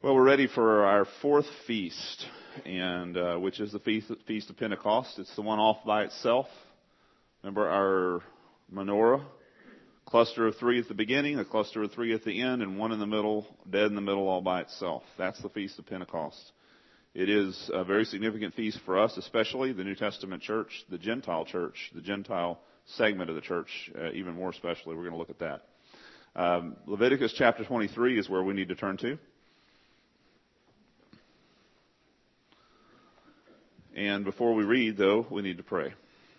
Well, we're ready for our fourth feast, and which is the Feast of Pentecost. It's the one off by itself. Remember our menorah? Cluster of three at the beginning, a cluster of three at the end, and one in the middle, dead in the middle all by itself. That's the Feast of Pentecost. It is a very significant feast for us, especially the New Testament church, the Gentile segment of the church, even more especially. We're going to look at that. Leviticus chapter 23 is where we need to turn to. And before we read, though, we need to pray.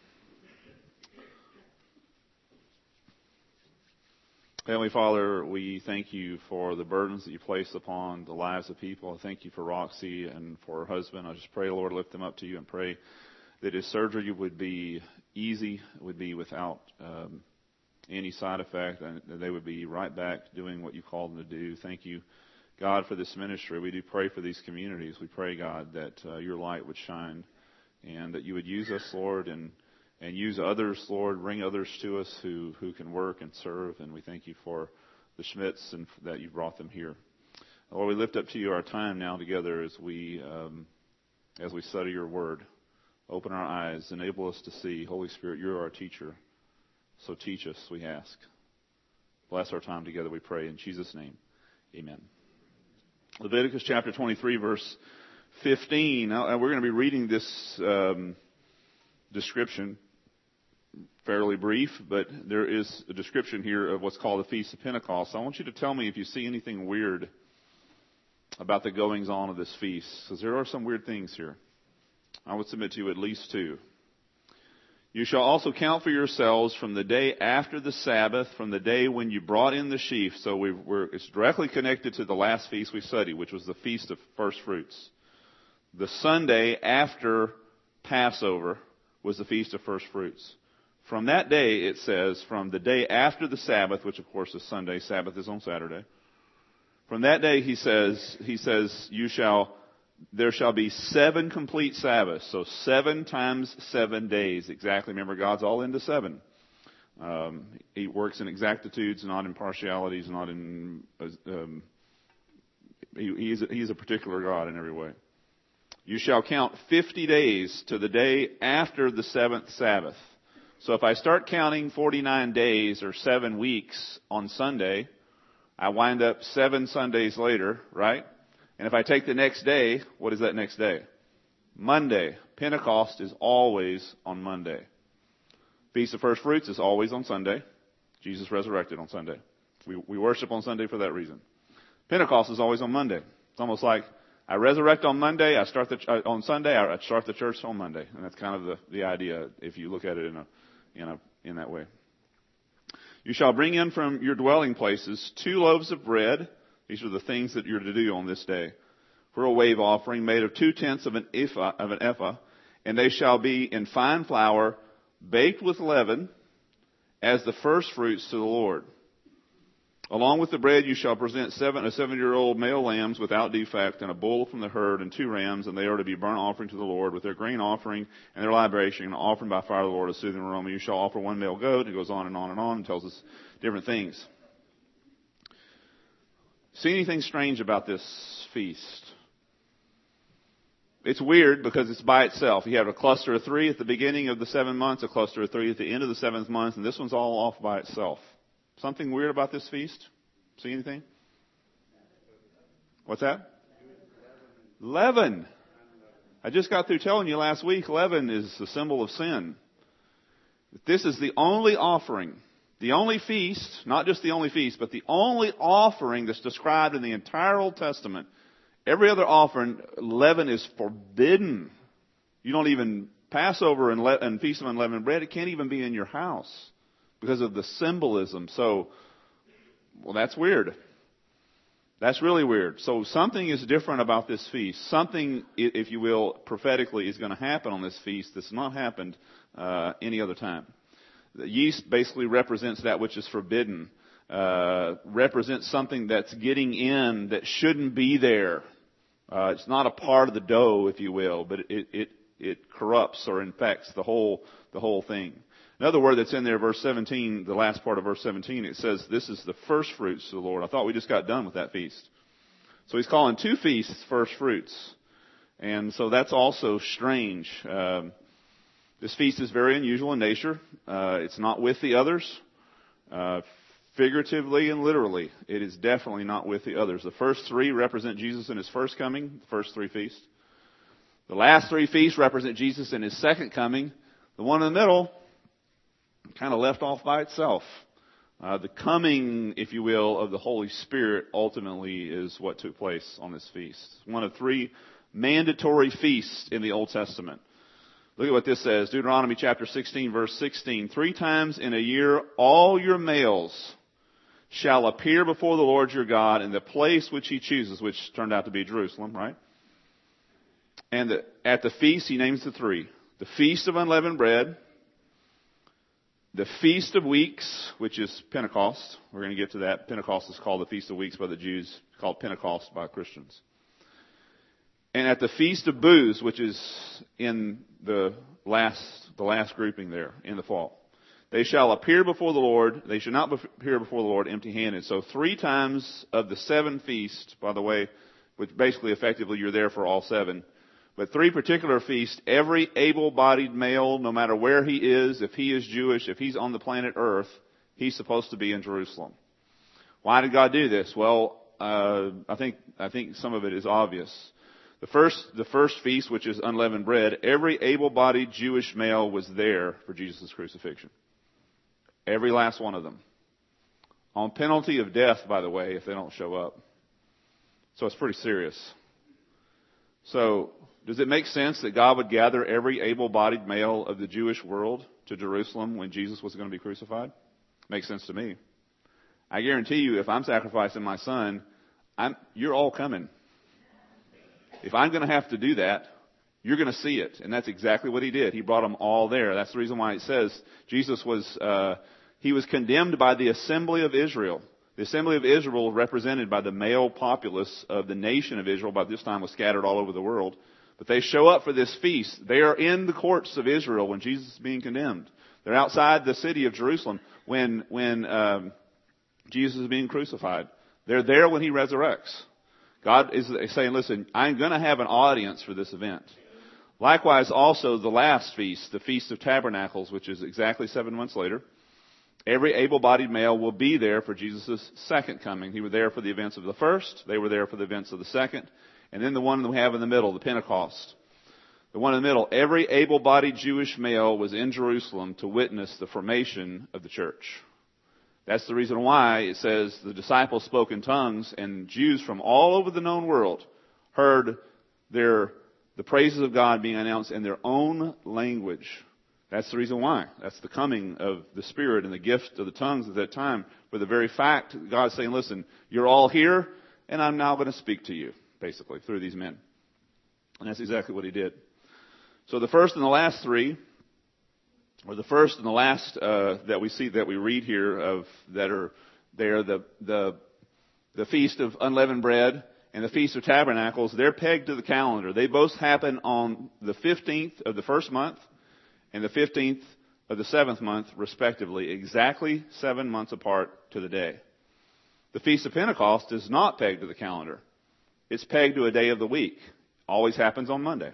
Heavenly Father, we thank you for the burdens that you place upon the lives of people. I thank you for Roxy and for her husband. I just pray, Lord, lift them up to you and pray that his surgery would be easy, would be without any side effect, and that they would be right back doing what you called them to do. Thank you, God, for this ministry. We do pray for these communities. We pray, God, that your light would shine and that you would use us, Lord, and use others, Lord, bring others to us who can work and serve. And we thank you for the Schmitz and that you brought them here. Lord, we lift up to you our time now together as we study your word. Open our eyes, enable us to see. Holy Spirit, you're our teacher. So teach us, we ask. Bless our time together, we pray. In Jesus' name, amen. Leviticus chapter 23, verse 15. Now, we're going to be reading this description, fairly brief, but there is a description here of what's called the Feast of Pentecost. I want you to tell me if you see anything weird about the goings-on of this feast, because there are some weird things here. I would submit to you at least two. You shall also count for yourselves from the day after the Sabbath, from the day when you brought in the sheaf. So it's directly connected to the last feast we studied, which was the Feast of First Fruits. The Sunday after Passover was the Feast of First Fruits. From that day, it says, from the day after the Sabbath, which of course is Sunday, Sabbath is on Saturday. From that day, he says, there shall be 7 complete Sabbaths. So 7 times 7 days, exactly. Remember, God's all into 7. He works in exactitudes, not in partialities, not in, he's a particular God in every way. You shall count 50 days to the day after the 7th Sabbath. So if I start counting 49 days or 7 weeks on Sunday, I wind up 7 Sundays later, right? And if I take the next day, what is that next day? Monday. Pentecost is always on Monday. Feast of First Fruits is always on Sunday. Jesus resurrected on Sunday. We worship on Sunday for that reason. Pentecost is always on Monday. It's almost like I resurrect on Monday, on Sunday, I start the church on Monday. And that's kind of the idea if you look at it in that way. You shall bring in from your dwelling places 2 loaves of bread. These are the things that you're to do on this day. For a wave offering made of 2/10 of an ephah, and they shall be in fine flour, baked with leaven, as the first fruits to the Lord. Along with the bread you shall present 7-year-old male lambs without defect, and a bull from the herd, and 2 rams, and they are to be burnt offering to the Lord with their grain offering and their libation, and offering by fire to the Lord a soothing aroma. You shall offer 1 male goat. It goes on and on and on and tells us different things. See anything strange about this feast? It's weird because it's by itself. You have a cluster of 3 at the beginning of the 7 months, a cluster of 3 at the end of the 7th month, and this one's all off by itself. Something weird about this feast? See anything? What's that? Leaven. I just got through telling you last week, leaven is the symbol of sin. This is the only offering, the only feast, not just the only feast, but the only offering that's described in the entire Old Testament. Every other offering, leaven is forbidden. You don't even Passover and Feast of Unleavened Bread. It can't even be in your house because of the symbolism. So, well, that's weird. That's really weird. So something is different about this feast. Something, if you will, prophetically is going to happen on this feast that's not happened any other time. The yeast basically represents that which is forbidden. Represents something that's getting in that shouldn't be there. It's not a part of the dough, if you will, but it corrupts or infects the whole thing. Another word that's in there, verse 17, the last part of verse 17, it says, this is the first fruits to the Lord. I thought we just got done with that feast. So he's calling 2 feasts first fruits. And so that's also strange. This feast is very unusual in nature. It's not with the others. Figuratively and literally, it is definitely not with the others. The first 3 represent Jesus in his first coming, the first 3 feasts. The last 3 feasts represent Jesus in his second coming. The one in the middle, kind of left off by itself. The coming, if you will, of the Holy Spirit ultimately is what took place on this feast. It's one of 3 mandatory feasts in the Old Testament. Look at what this says. Deuteronomy chapter 16, verse 16. 3 times in a year all your males shall appear before the Lord your God in the place which he chooses, which turned out to be Jerusalem, right? And at the feast, he names the 3. The Feast of Unleavened Bread, the Feast of Weeks, which is Pentecost. We're going to get to that. Pentecost is called the Feast of Weeks by the Jews. It's called Pentecost by Christians. And at the Feast of Booths, which is in the last grouping there in the fall. They shall appear before the Lord. They should not appear before the Lord empty-handed. So 3 times of the 7 feasts, by the way, which basically effectively you're there for all 7. But 3 particular feasts, every able-bodied male, no matter where he is, if he is Jewish, if he's on the planet Earth, he's supposed to be in Jerusalem. Why did God do this? Well, I think some of it is obvious. The first feast, which is unleavened bread, every able-bodied Jewish male was there for Jesus' crucifixion. Every last one of them. On penalty of death, by the way, if they don't show up. So it's pretty serious. So, does it make sense that God would gather every able-bodied male of the Jewish world to Jerusalem when Jesus was going to be crucified? Makes sense to me. I guarantee you, if I'm sacrificing my son, you're all coming. If I'm going to have to do that, you're going to see it. And that's exactly what he did. He brought them all there. That's the reason why it says Jesus he was condemned by the assembly of Israel. The assembly of Israel, represented by the male populace of the nation of Israel, by this time was scattered all over the world. But they show up for this feast. They are in the courts of Israel when Jesus is being condemned. They're outside the city of Jerusalem when Jesus is being crucified. They're there when he resurrects. God is saying, listen, I'm going to have an audience for this event. Likewise, also the last feast, the Feast of Tabernacles, which is exactly 7 months later. Every able-bodied male will be there for Jesus' second coming. He was there for the events of the first. They were there for the events of the second. And then the one that we have in the middle, the Pentecost. The one in the middle, every able-bodied Jewish male was in Jerusalem to witness the formation of the church. That's the reason why it says the disciples spoke in tongues, and Jews from all over the known world heard the praises of God being announced in their own language. That's the reason why. That's the coming of the Spirit and the gift of the tongues at that time. For the very fact that God's saying, listen, you're all here, and I'm now going to speak to you, basically, through these men. And that's exactly what he did. So the first and the last 3, or the first and the last that we read here of that are there, the Feast of Unleavened Bread and the Feast of Tabernacles, they're pegged to the calendar. They both happen on the 15th of the first month and the 15th of the 7th month, respectively, exactly 7 months apart to the day. The Feast of Pentecost is not pegged to the calendar. It's pegged to a day of the week. Always happens on Monday.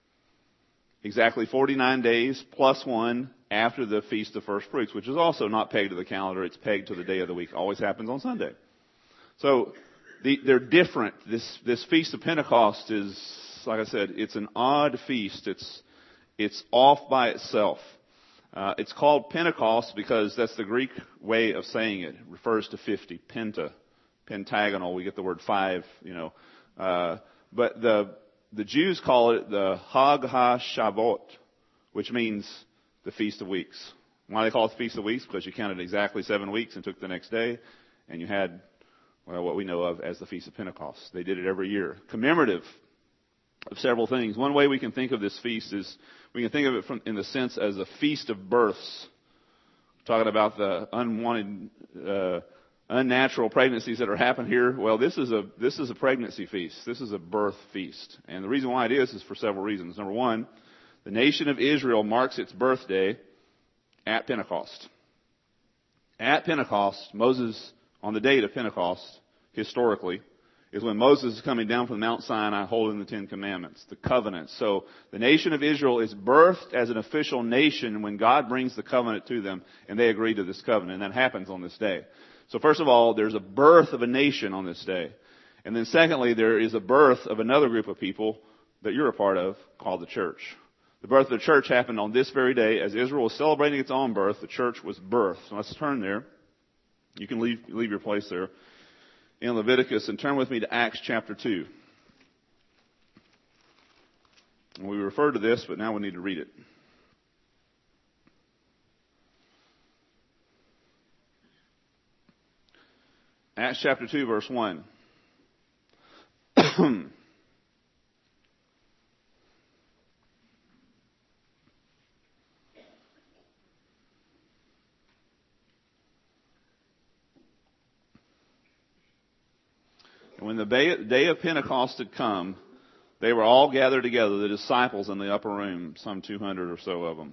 Exactly 49 days plus 1 after the Feast of First Fruits, which is also not pegged to the calendar. It's pegged to the day of the week. Always happens on Sunday. So they're different. This Feast of Pentecost is, like I said, it's an odd feast. It's off by itself. It's called Pentecost because that's the Greek way of saying it. It refers to 50, pentagonal. We get the word 5, but the Jews call it the Hag HaShavuot, which means the Feast of Weeks. Why do they call it the Feast of Weeks? Because you counted exactly 7 weeks and took the next day, and you had, what we know of as the Feast of Pentecost. They did it every year. Commemorative of several things. One way we can think of this feast is we can think of it in the sense as a feast of births. Talking about the unwanted, unnatural pregnancies that are happening here. Well, this is a pregnancy feast. This is a birth feast. And the reason why it is for several reasons. Number one, the nation of Israel marks its birthday at Pentecost. At Pentecost, Moses, on the date of Pentecost, historically, is when Moses is coming down from Mount Sinai holding the Ten Commandments, the covenant. So the nation of Israel is birthed as an official nation when God brings the covenant to them and they agree to this covenant. And that happens on this day. So first of all, there's a birth of a nation on this day. And then secondly, there is a birth of another group of people that you're a part of called the church. The birth of the church happened on this very day. As Israel was celebrating its own birth, the church was birthed. So let's turn there. You can leave your place there in Leviticus and turn with me to Acts chapter 2. And we referred to this, but now we need to read it. Acts chapter 2, verse 1. And when the day of Pentecost had come, they were all gathered together, the disciples in the upper room, some 200 or so of them,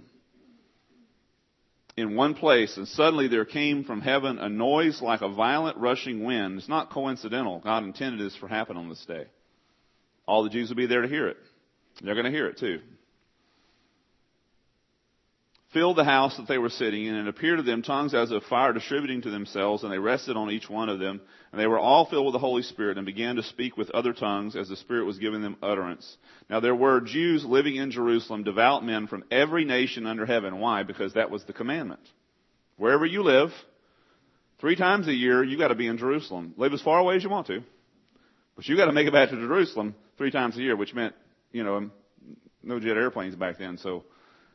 in one place. And suddenly there came from heaven a noise like a violent rushing wind. It's not coincidental. God intended this to happen on this day. All the Jews will be there to hear it. They're going to hear it too. Filled the house that they were sitting in, and it appeared to them tongues as of fire distributing to themselves, and they rested on each one of them. And they were all filled with the Holy Spirit and began to speak with other tongues as the Spirit was giving them utterance. Now there were Jews living in Jerusalem, devout men from every nation under heaven. Why? Because that was the commandment. Wherever you live, 3 times a year, you got to be in Jerusalem. Live as far away as you want to, but you got to make it back to Jerusalem 3 times a year, which meant, no jet airplanes back then, so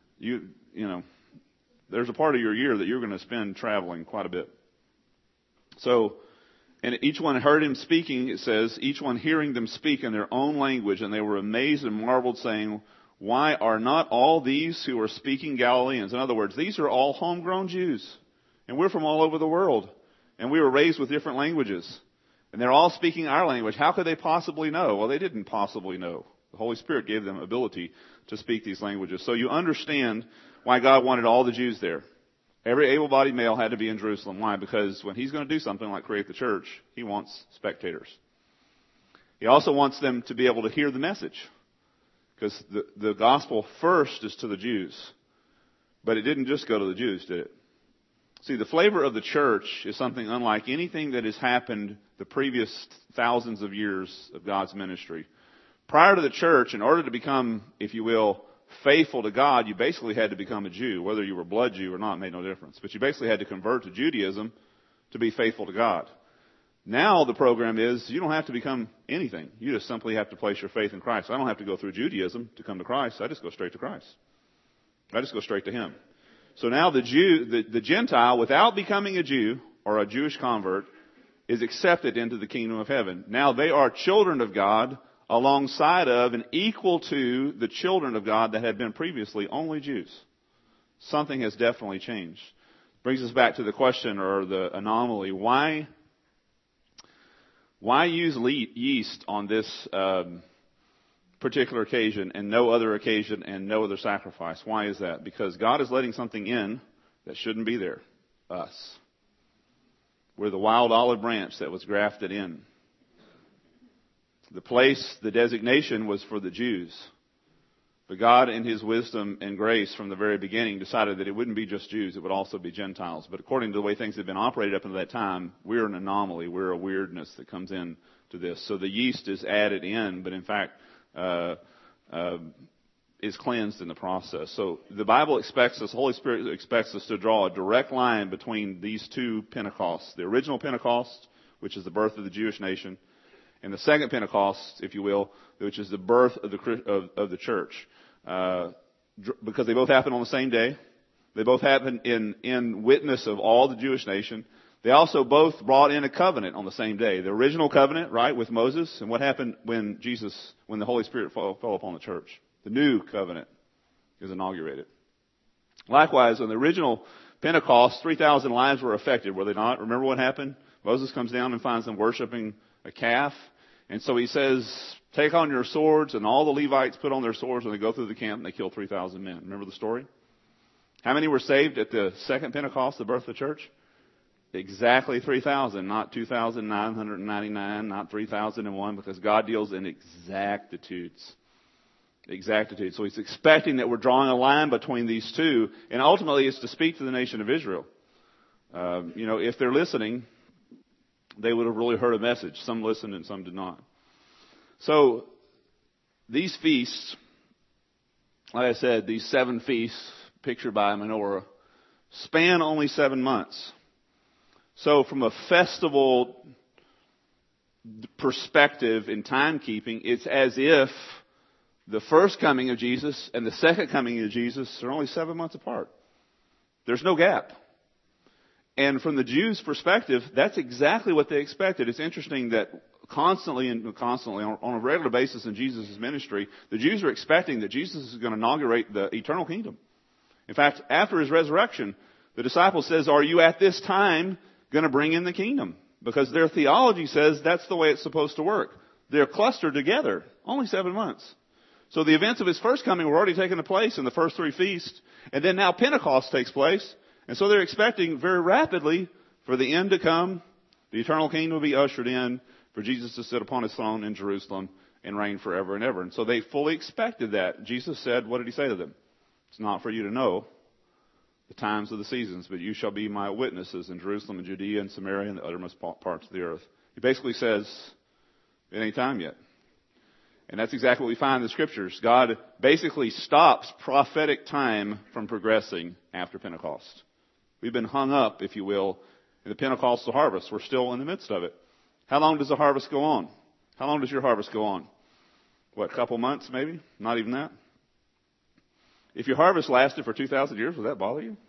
there's a part of your year that you're going to spend traveling quite a bit. So, and each one heard him speaking, it says, each one hearing them speak in their own language, and they were amazed and marveled, saying, why are not all these who are speaking Galileans? In other words, these are all homegrown Jews, and we're from all over the world, and we were raised with different languages, and they're all speaking our language. How could they possibly know? Well, they didn't possibly know. The Holy Spirit gave them ability to speak these languages. So you understand why God wanted all the Jews there. Every able-bodied male had to be in Jerusalem. Why? Because when He's going to do something like create the church, He wants spectators. He also wants them to be able to hear the message. Because the gospel first is to the Jews. But it didn't just go to the Jews, did it? See, the flavor of the church is something unlike anything that has happened the previous thousands of years of God's ministry. Prior to the church, in order to become, if you will, faithful to God, you basically had to become a Jew. Whether you were blood Jew or not made no difference. But you basically had to convert to Judaism to be faithful to God. Now the program is you don't have to become anything. You just simply have to place your faith in Christ. I don't have to go through Judaism to come to Christ. I just go straight to Christ. I just go straight to Him. So now the Gentile, without becoming a Jew or a Jewish convert, is accepted into the kingdom of heaven. Now they are children of God, alongside of and equal to the children of God that had been previously only Jews. Something has definitely changed. Brings us back to the question or the anomaly. Why use yeast on this particular occasion and no other occasion and no other sacrifice? Why is that? Because God is letting something in that shouldn't be there. Us. We're the wild olive branch that was grafted in. The place, the designation was for the Jews. But God, in His wisdom and grace from the very beginning, decided that it wouldn't be just Jews, it would also be Gentiles. But according to the way things had been operated up until that time, we're an anomaly. We're a weirdness that comes in to this. So the yeast is added in, but in fact, is cleansed in the process. So the Bible expects us, the Holy Spirit expects us to draw a direct line between these two Pentecosts. The original Pentecost, which is the birth of the Jewish nation, and the second Pentecost, if you will, which is the birth of the church. Because they both happen on the same day. They both happen in witness of all the Jewish nation. They also both brought in a covenant on the same day. The original covenant, right, with Moses, and what happened when the Holy Spirit fell upon the church. The new covenant is inaugurated. Likewise, on the original Pentecost, 3,000 lives were affected, were they not? Remember what happened? Moses comes down and finds them worshiping a calf. And so he says, take on your swords, and all the Levites put on their swords when they go through the camp, and they kill 3,000 men. Remember the story? How many were saved at the second Pentecost, the birth of the church? Exactly 3,000, not 2,999, not 3,001, because God deals in exactitudes. Exactitude. So he's expecting that we're drawing a line between these two, and ultimately it's to speak to the nation of Israel. If they're listening, they would have really heard a message. Some listened and some did not. So these feasts, like I said, these 7 feasts pictured by menorah, span only 7 months. So from a festival perspective in timekeeping, it's as if the first coming of Jesus and the second coming of Jesus are only 7 months apart. There's no gap. And from the Jews' perspective, that's exactly what they expected. It's interesting that constantly on a regular basis in Jesus' ministry, the Jews are expecting that Jesus is going to inaugurate the eternal kingdom. In fact, after his resurrection, the disciple says, "Are you at this time going to bring in the kingdom?" Because their theology says that's the way it's supposed to work. They're clustered together, only 7 months. So the events of his first coming were already taking place in the first 3 feasts, and then now Pentecost takes place, and so they're expecting very rapidly for the end to come, the eternal kingdom will be ushered in, for Jesus to sit upon his throne in Jerusalem and reign forever and ever. And so they fully expected that. Jesus said, what did he say to them? It's not for you to know the times of the seasons, but you shall be my witnesses in Jerusalem and Judea and Samaria and the uttermost parts of the earth. He basically says, it ain't time yet. And that's exactly what we find in the Scriptures. God basically stops prophetic time from progressing after Pentecost. We've been hung up, if you will, in the Pentecostal harvest. We're still in the midst of it. How long does the harvest go on? How long does your harvest go on? What, a couple months maybe? Not even that? If your harvest lasted for 2,000 years, would that bother you?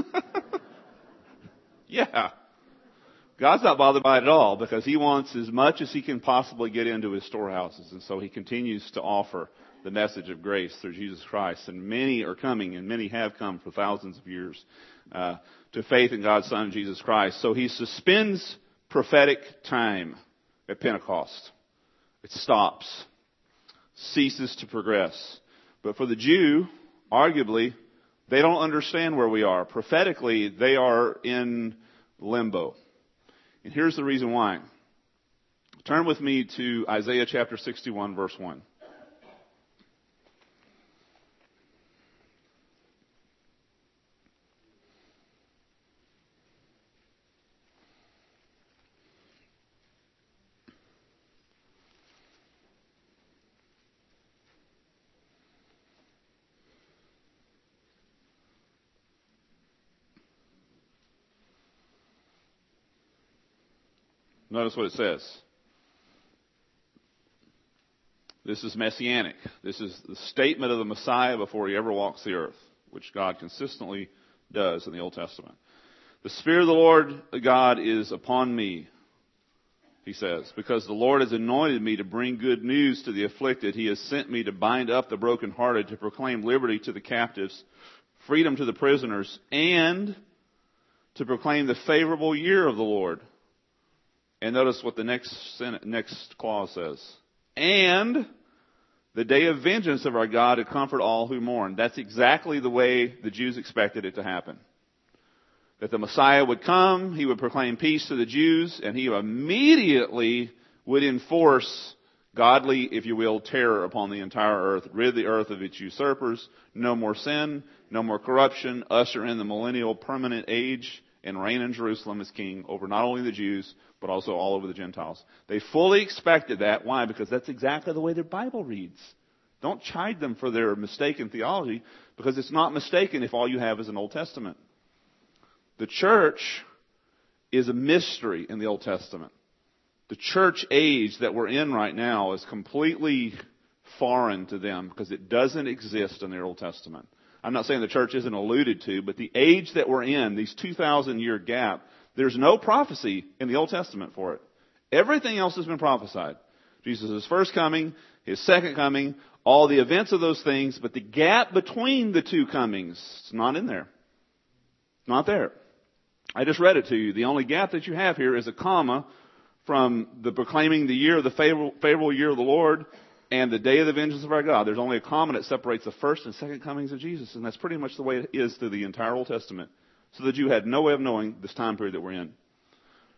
Yeah. God's not bothered by it at all because he wants as much as he can possibly get into his storehouses. And so he continues to offer the message of grace through Jesus Christ. And many are coming, and many have come for thousands of years to faith in God's Son, Jesus Christ. So he suspends prophetic time at Pentecost. It stops, ceases to progress. But for the Jew, arguably, they don't understand where we are. Prophetically, they are in limbo. And here's the reason why. Turn with me to Isaiah chapter 61, verse 1. Notice what it says. This is messianic. This is the statement of the Messiah before he ever walks the earth, which God consistently does in the Old Testament. The Spirit of the Lord God is upon me, he says, because the Lord has anointed me to bring good news to the afflicted. He has sent me to bind up the brokenhearted, to proclaim liberty to the captives, freedom to the prisoners, and to proclaim the favorable year of the Lord. And notice what the next clause says. And the day of vengeance of our God to comfort all who mourn. That's exactly the way the Jews expected it to happen. That the Messiah would come, he would proclaim peace to the Jews, and he immediately would enforce godly, if you will, terror upon the entire earth, rid the earth of its usurpers, no more sin, no more corruption, usher in the millennial permanent age, and reign in Jerusalem as king over not only the Jews, but also all over the Gentiles. They fully expected that. Why? Because that's exactly the way their Bible reads. Don't chide them for their mistaken theology, because it's not mistaken if all you have is an Old Testament. The church is a mystery in the Old Testament. The church age that we're in right now is completely foreign to them because it doesn't exist in the Old Testament. I'm not saying the church isn't alluded to, but the age that we're in, these 2,000-year gap, there's no prophecy in the Old Testament for it. Everything else has been prophesied. Jesus' first coming, his second coming, all the events of those things, but the gap between the two comings, it's not in there. It's not there. I just read it to you. The only gap that you have here is a comma from the proclaiming the year of the favorable year of the Lord and the day of the vengeance of our God. There's only a comma that separates the first and second comings of Jesus. And that's pretty much the way it is through the entire Old Testament. So the Jew had no way of knowing this time period that we're in.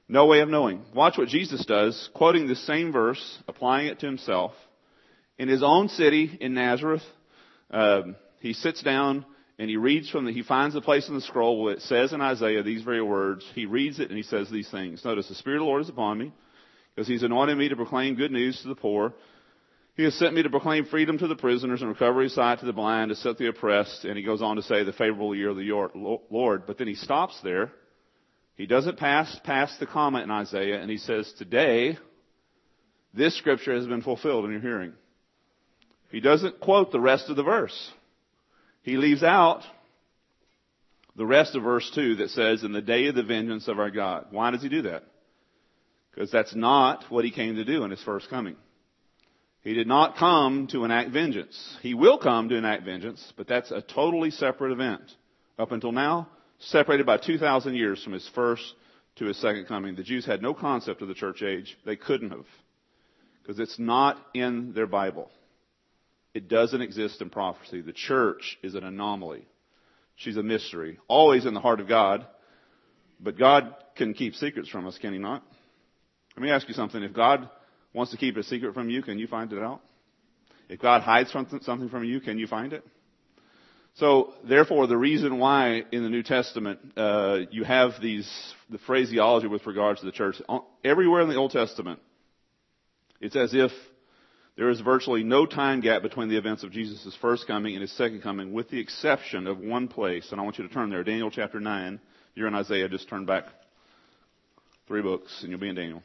No way of knowing. Watch what Jesus does, quoting the same verse, applying it to himself. In his own city, in Nazareth, he sits down and he reads he finds the place in the scroll where it says in Isaiah these very words. He reads it and he says these things. Notice, the Spirit of the Lord is upon me, because he's anointed me to proclaim good news to the poor. He has sent me to proclaim freedom to the prisoners and recovery of sight to the blind, to set the oppressed. And he goes on to say the favorable year of the Lord. But then he stops there. He doesn't pass the comment in Isaiah, and he says, today, this scripture has been fulfilled in your hearing. He doesn't quote the rest of the verse. He leaves out the rest of verse 2 that says, in the day of the vengeance of our God. Why does he do that? Because that's not what he came to do in his first coming. He did not come to enact vengeance. He will come to enact vengeance, but that's a totally separate event. Up until now, separated by 2,000 years from his first to his second coming. The Jews had no concept of the church age. They couldn't have, because it's not in their Bible. It doesn't exist in prophecy. The church is an anomaly. She's a mystery. Always in the heart of God. But God can keep secrets from us, can he not? Let me ask you something. If God wants to keep a secret from you, can you find it out? If God hides something from you, can you find it? So, therefore, the reason why in the New Testament you have the phraseology with regards to the church, everywhere in the Old Testament, it's as if there is virtually no time gap between the events of Jesus' first coming and his second coming, with the exception of one place. And I want you to turn there, Daniel chapter 9. You're in Isaiah, just turn back 3 books and you'll be in Daniel.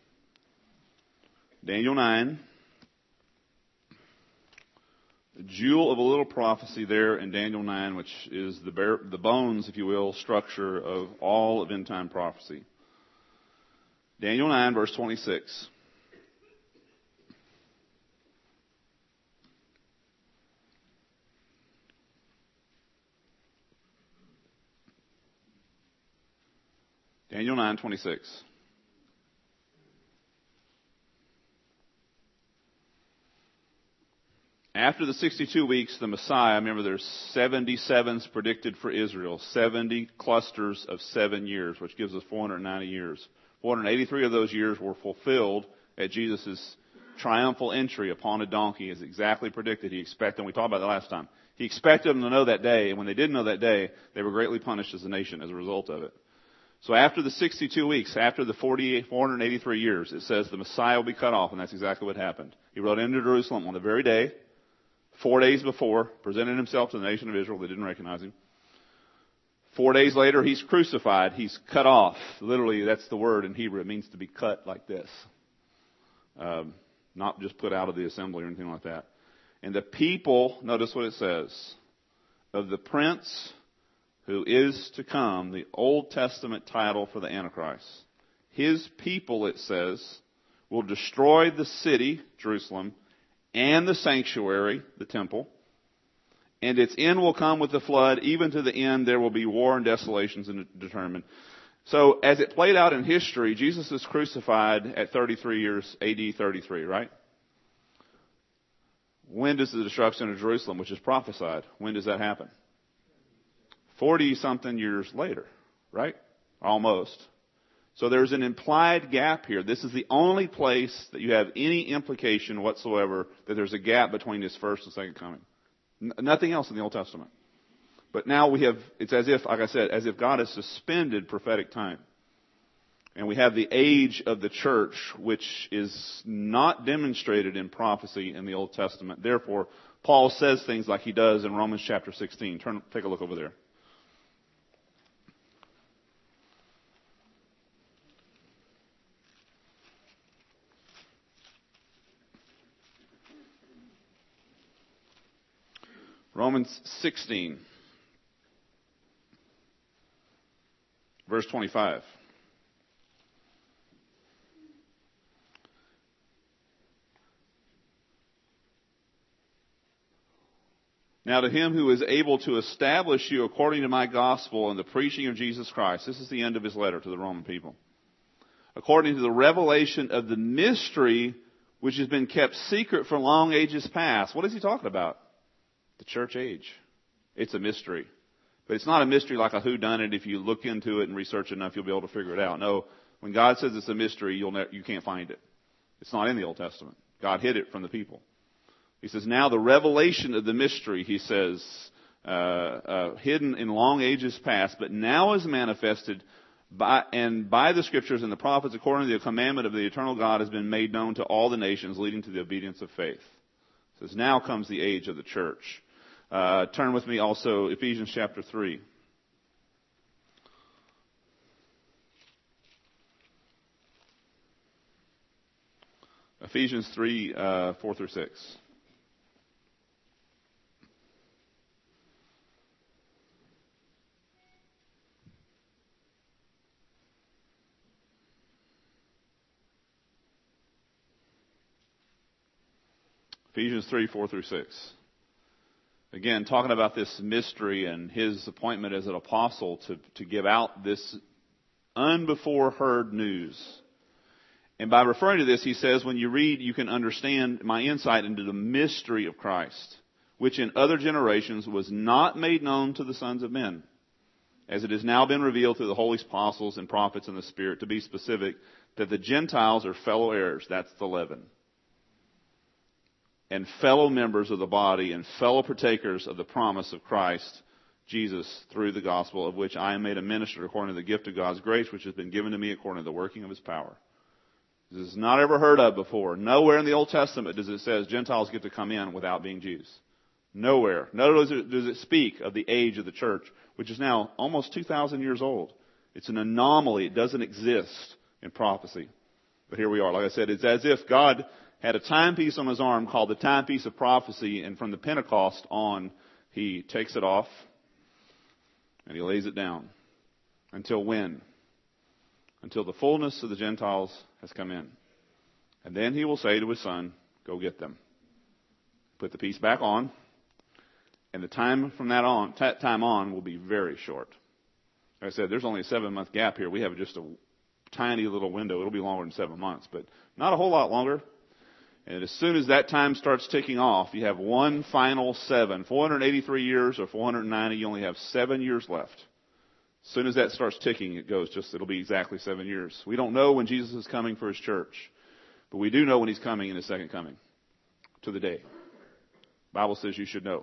Daniel 9. The jewel of a little prophecy there in Daniel 9, which is the bones, if you will, structure of all of end time prophecy. Daniel 9, verse 26. Daniel 9:26. After the 62 weeks, the Messiah, remember there's 77s predicted for Israel, 70 clusters of 7 years, which gives us 490 years. 483 of those years were fulfilled at Jesus' triumphal entry upon a donkey, as exactly predicted. He expected, and we talked about that last time. He expected them to know that day, and when they didn't know that day, they were greatly punished as a nation as a result of it. So after the 62 weeks, after the 483 years, it says the Messiah will be cut off, and that's exactly what happened. He rode into Jerusalem on the very day, 4 days before, presented himself to the nation of Israel. They didn't recognize him. 4 days later, he's crucified. He's cut off. Literally, that's the word in Hebrew. It means to be cut like this. Not just put out of the assembly or anything like that. And the people, notice what it says, of the prince who is to come, the Old Testament title for the Antichrist. His people, it says, will destroy the city, Jerusalem, and the sanctuary, the temple, and its end will come with the flood. Even to the end there will be war and desolations determined. So as it played out in history, Jesus is crucified at 33 years, AD 33, right? When does the destruction of Jerusalem, which is prophesied, when does that happen? 40-something years later, right? Almost. So there's an implied gap here. This is the only place that you have any implication whatsoever that there's a gap between his first and second coming. Nothing else in the Old Testament. But now it's as if, like I said, as if God has suspended prophetic time. And we have the age of the church, which is not demonstrated in prophecy in the Old Testament. Therefore, Paul says things like he does in Romans chapter 16. Take a look over there. Romans 16, verse 25. Now to him who is able to establish you according to my gospel and the preaching of Jesus Christ. This is the end of his letter to the Roman people. According to the revelation of the mystery which has been kept secret for long ages past. What is he talking about? The church age. It's a mystery. But it's not a mystery like a whodunit. If you look into it and research enough, you'll be able to figure it out. No, When God says it's a mystery, you can't find it. It's not in the Old Testament. God hid it from the people. He says, now the revelation of the mystery, he says, hidden in long ages past, but now is manifested by the Scriptures and the prophets, according to the commandment of the eternal God, has been made known to all the nations, leading to the obedience of faith. It says, now comes the age of the church. Turn with me also, Ephesians chapter 3. Ephesians 3, 4 through 6. Ephesians 3, 4 through 6. Again, talking about this mystery and his appointment as an apostle to give out this unbefore heard news. And by referring to this, he says, when you read, you can understand my insight into the mystery of Christ, which in other generations was not made known to the sons of men, as it has now been revealed through the holy apostles and prophets in the Spirit, to be specific, that the Gentiles are fellow heirs, that's the leaven, and fellow members of the body and fellow partakers of the promise of Christ Jesus through the gospel, of which I am made a minister according to the gift of God's grace, which has been given to me according to the working of his power. This is not ever heard of before. Nowhere in the Old Testament does it say Gentiles get to come in without being Jews. Nowhere. Nowhere does it speak of the age of the church, which is now almost 2,000 years old. It's an anomaly. It doesn't exist in prophecy. But here we are. Like I said, it's as if God had a timepiece on his arm called the timepiece of prophecy, and from the Pentecost on, he takes it off and he lays it down. Until when? Until the fullness of the Gentiles has come in. And then he will say to his son, go get them. Put the piece back on, and the time from that time on will be very short. Like I said, there's only a 7-month gap here. We have just a tiny little window. It'll be longer than 7 months, but not a whole lot longer. And as soon as that time starts ticking off, you have one final 7. 483 years or 490, you only have 7 years left. As soon as that starts ticking, it'll be exactly 7 years. We don't know when Jesus is coming for his church, but we do know when he's coming in his second coming, to the day. The Bible says you should know.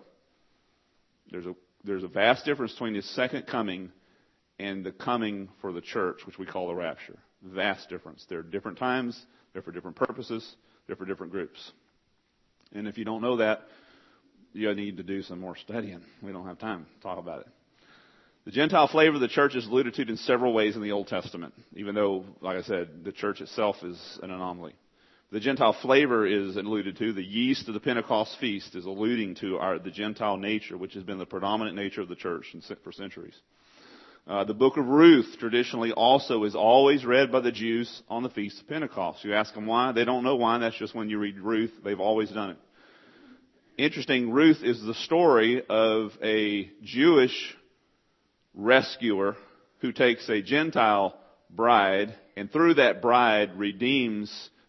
There's a vast difference between his second coming and the coming for the church, which we call the rapture. Vast difference. There are different times, they're for different purposes, they're for different groups. And if you don't know that, you need to do some more studying. We don't have time to talk about it. The Gentile flavor of the church is alluded to in several ways in the Old Testament, even though, like I said, the church itself is an anomaly. The Gentile flavor is alluded to. The yeast of the Pentecost feast is alluding to the Gentile nature, which has been the predominant nature of the church for centuries. The book of Ruth traditionally also is always read by the Jews on the Feast of Pentecost. You ask them why, they don't know why. That's just when you read Ruth, they've always done it. Interesting, Ruth is the story of a Jewish rescuer who takes a Gentile bride and through that bride redeems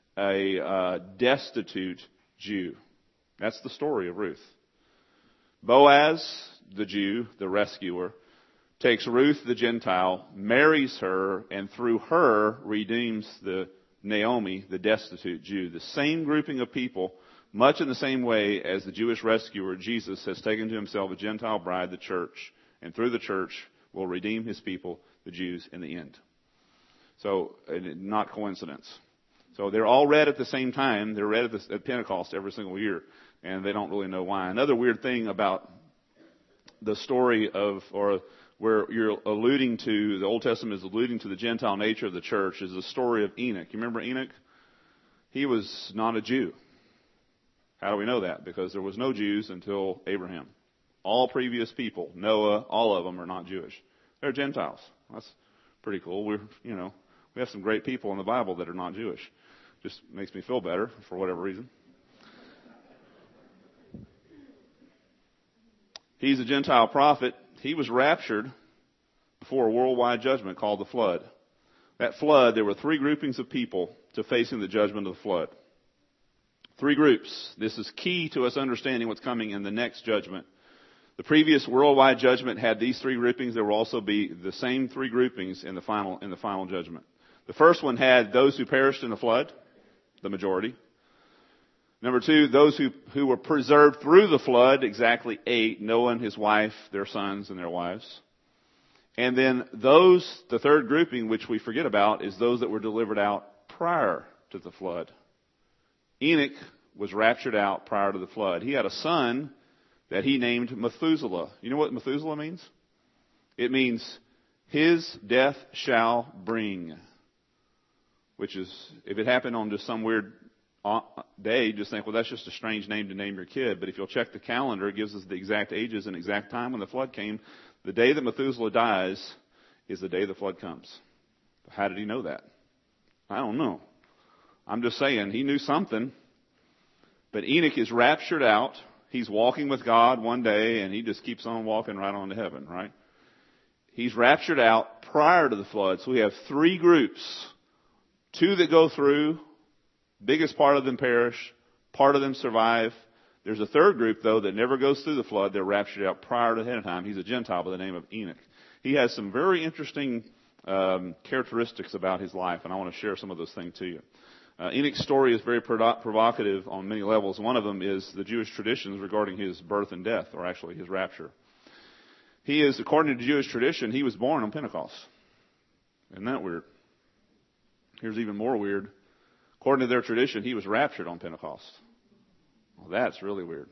a destitute Jew. That's the story of Ruth. Boaz, the Jew, the rescuer, takes Ruth, the Gentile, marries her, and through her redeems Naomi, the destitute Jew. The same grouping of people, much in the same way as the Jewish rescuer, Jesus, has taken to himself a Gentile bride, the church, and through the church will redeem his people, the Jews, in the end. So, not coincidence. So they're all read at the same time. They're read at Pentecost every single year, and they don't really know why. Another weird thing about the story where you're alluding to, the Old Testament is alluding to the Gentile nature of the church, is the story of Enoch. You remember Enoch? He was not a Jew. How do we know that? Because there was no Jews until Abraham. All previous people, Noah, all of them are not Jewish. They're Gentiles. That's pretty cool. We have some great people in the Bible that are not Jewish. Just makes me feel better for whatever reason. He's a Gentile prophet. He was raptured before a worldwide judgment called the flood. That flood, there were 3 groupings of people facing the judgment of the flood. 3 groups. This is key to us understanding what's coming in the next judgment. The previous worldwide judgment had these 3 groupings. There will also be the same 3 groupings in the final judgment. The first one had those who perished in the flood, the majority. Number 2, those who were preserved through the flood, exactly 8, Noah and his wife, their sons and their wives. And then the third grouping, which we forget about, is those that were delivered out prior to the flood. Enoch was raptured out prior to the flood. He had a son that he named Methuselah. You know what Methuselah means? It means his death shall bring. Which is, if it happened on just some weird day, just think, well, that's just a strange name to name your kid. But if you'll check the calendar, it gives us the exact ages and exact time when the flood came. The day that Methuselah dies is the day the flood comes. How did he know that? I don't know. I'm just saying, he knew something. But Enoch is raptured out. He's walking with God one day, and he just keeps on walking right on to heaven, right? He's raptured out prior to the flood. So we have 3 groups. 2 that go through. Biggest part of them perish. Part of them survive. There's a 3rd group, though, that never goes through the flood. They're raptured out prior to the end of time. He's a Gentile by the name of Enoch. He has some very interesting characteristics about his life, and I want to share some of those things to you. Enoch's story is very provocative on many levels. One of them is the Jewish traditions regarding his birth and death, or actually his rapture. He is, according to Jewish tradition, he was born on Pentecost. Isn't that weird? Here's even more weird. According to their tradition, he was raptured on Pentecost. Well, that's really weird.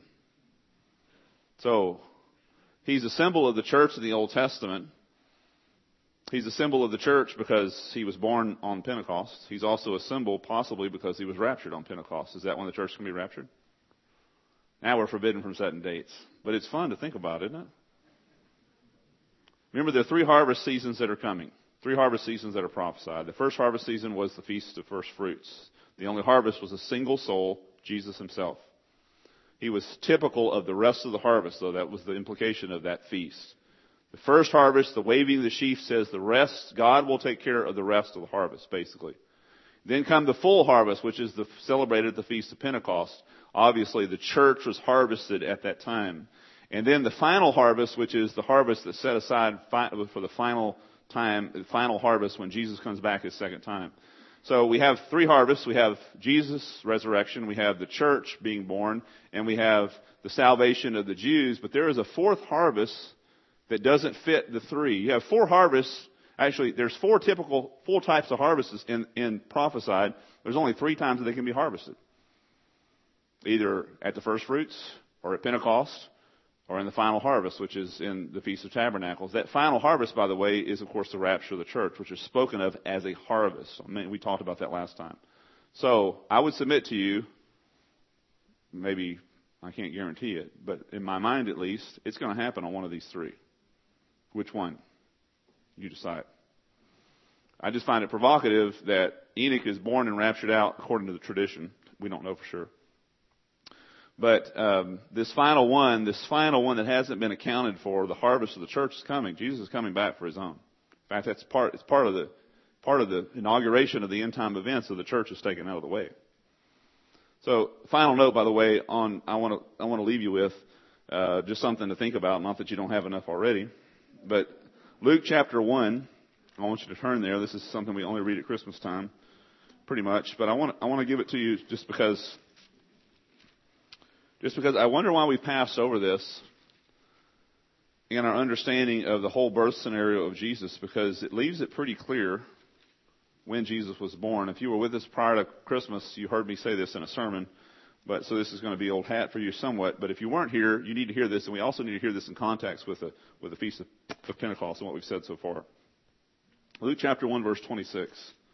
So, he's a symbol of the church in the Old Testament. He's a symbol of the church because he was born on Pentecost. He's also a symbol possibly because he was raptured on Pentecost. Is that when the church can be raptured? Now we're forbidden from setting dates. But it's fun to think about, isn't it? Remember, there are 3 harvest seasons that are coming. 3 harvest seasons that are prophesied. The first harvest season was the Feast of First Fruits. The only harvest was a single soul, Jesus himself. He was typical of the rest of the harvest, though. That was the implication of that feast. The first harvest, the waving of the sheaf, says the rest, God will take care of the rest of the harvest, basically. Then come the full harvest, which is celebrated at the Feast of Pentecost. Obviously, the church was harvested at that time. And then the final harvest, which is the harvest that's set aside for the final time, the final harvest when Jesus comes back his second time. So we have 3 harvests. We have Jesus' resurrection, we have the church being born, and we have the salvation of the Jews. But there is a 4th harvest that doesn't fit the 3. You have 4 harvests. Actually, there's 4 types of harvests in prophesied. There's only 3 times that they can be harvested. Either at the first fruits, or at Pentecost, or in the final harvest, which is in the Feast of Tabernacles. That final harvest, by the way, is of course the rapture of the church, which is spoken of as a harvest. I mean, we talked about that last time. So, I would submit to you, maybe I can't guarantee it, but in my mind at least, it's going to happen on one of these 3. Which one? You decide. I just find it provocative that Enoch is born and raptured out according to the tradition. We don't know for sure. But this final one that hasn't been accounted for, the harvest of the church is coming. Jesus is coming back for his own. In fact, it's part of the inauguration of the end time events, so the church is taken out of the way. So, final note, by the way, I want to leave you with just something to think about. Not that you don't have enough already, but Luke chapter 1. I want you to turn there. This is something we only read at Christmas time, pretty much. But I want to give it to you just because I wonder why we pass over this in our understanding of the whole birth scenario of Jesus, because it leaves it pretty clear when Jesus was born. If you were with us prior to Christmas, you heard me say this in a sermon, so this is going to be old hat for you somewhat. But if you weren't here, you need to hear this, and we also need to hear this in context with the Feast of Pentecost and what we've said so far. Luke chapter 1, verse 26.